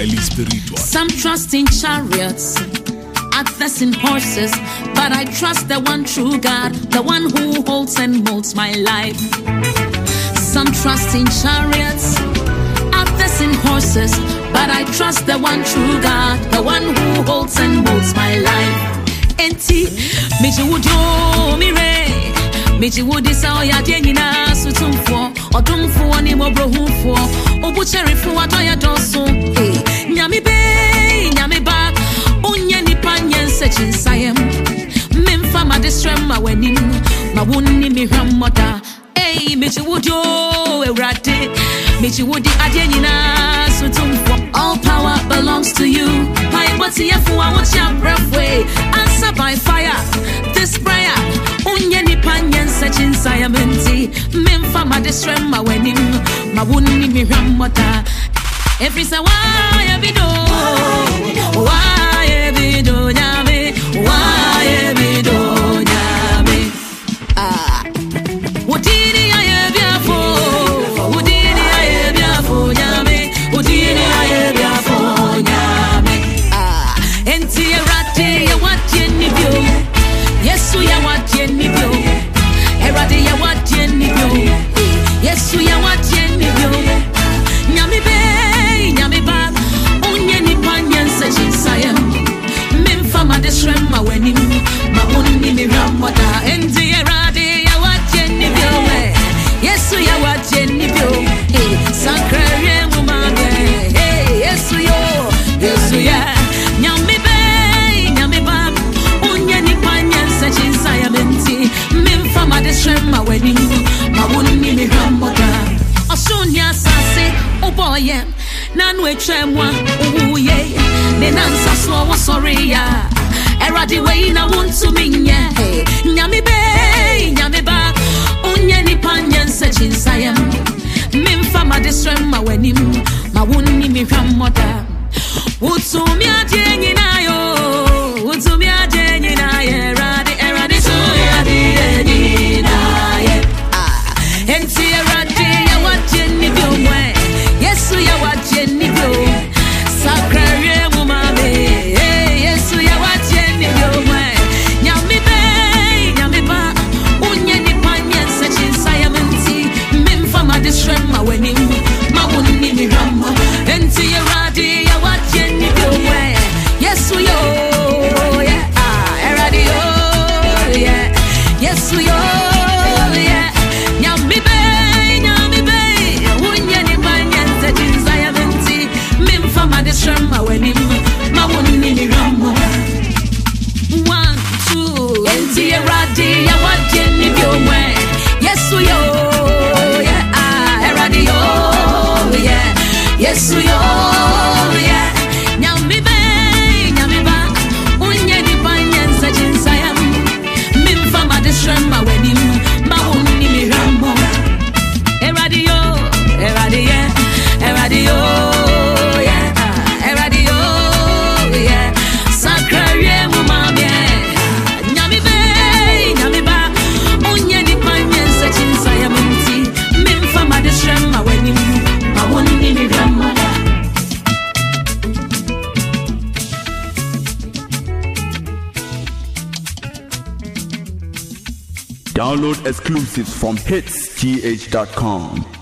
highly spiritual. Some trust in chariots, others in horses, but I trust the one true God, the one who holds and molds my life. Some trust in chariots, others in horses, but I trust the one true God, the one who holds and molds my life. Enti, meji wujo mire, meji wudi sa oya dienina sutumfo, odumfo ni mobrohumfo, obucherifo adoya doso. Nyami be, nyami ba, unye ni panyen sechin sayem. Memfa ma distrema wenim, ma wuni mi hramota. Meji wujo erade, meji wudi adienina sutumfo. All power belongs to you. My body I want your breath way. Answer by fire. This prayer, unye ni panyen sechin sayamenti. Memfa ma distrema wenim, ma wuni mi hramota. Every say why ebido, nyame, why ebido nyame. Udini aye biafo, udini aye biafo nyame, udini aye biafo nyame. Enti erade ya wadie nibio, Yesu ya wadie nibio, erade ya wadie nibio, Yesu ya wadie nibio. Nyame be, nyame ba, unye ni panyen sechin sayem. Memfa ma desrema wenim, ma unni mi ramota. Enti erade ya wadie nibio, Yesu ya wadie nibio, sakrere mumage. Yesu yo, Yesu ya. Nyame be, nyame ba, unye ni panyen sechin sayem enti. Memfa ma desrema wenim, ma unni mi ramota. Osunya sase uboye nanu etwemwa uye ne nansa so wo sorry ya erade we na wontu minye nyame be nyame ba unye ni panyen sechin sayem memfa ma distrema wenim ma wonni mi hwamoda utumi ade nyina yo utumi ade nyina ye erade so ya de nyina ye enti erade Yesu ya wadie nibio, sakrere mumame. Yesu ya wadie nibio mwe. Nyame be, nyame ba, unye ni panyen sechin sayamenti. Memfa ma distrema wenim, ma wuni mi ramo. Enti erade ya wadie nibio mwe. Yesu yo, yeah, erade yo, yeah. Yesu yo, yeah. Nyame be. Shama wenim, ma wuni ni ramo. 1, 2, enti erade ya wadie ni biomwe. Yesu yo, yeah, erade yo, yeah. Yesu yo, yeah. Nyame be, nyame ba, unye ni panyen sechin sayam. Memfa ma distrema wenim, ma wuni ni ramo. Erade yo, erade yeah, erade yo. Download exclusives from hitsgh.com.